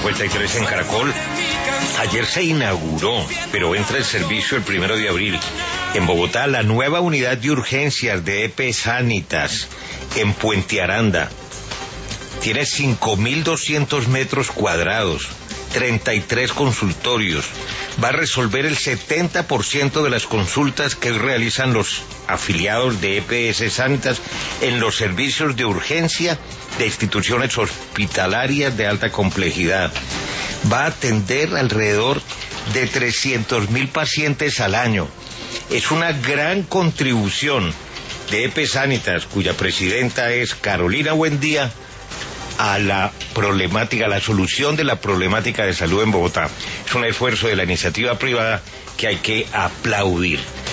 8:53 en Caracol. Ayer se inauguró, pero entra en servicio el 1 de abril, en Bogotá, la nueva unidad de urgencias de EPS Sanitas, en Puente Aranda. Tiene 5.200 metros cuadrados, 33 consultorios. Va a resolver el 70% de las consultas que realizan los afiliados de EPS Sanitas en los servicios de urgencia de instituciones hospitalarias de alta complejidad. Va a atender alrededor de 300.000 pacientes al año. Es una gran contribución de EPS Sanitas, cuya presidenta es Carolina Buendía, a la solución de la problemática de salud en Bogotá. Es un esfuerzo de la iniciativa privada que hay que aplaudir.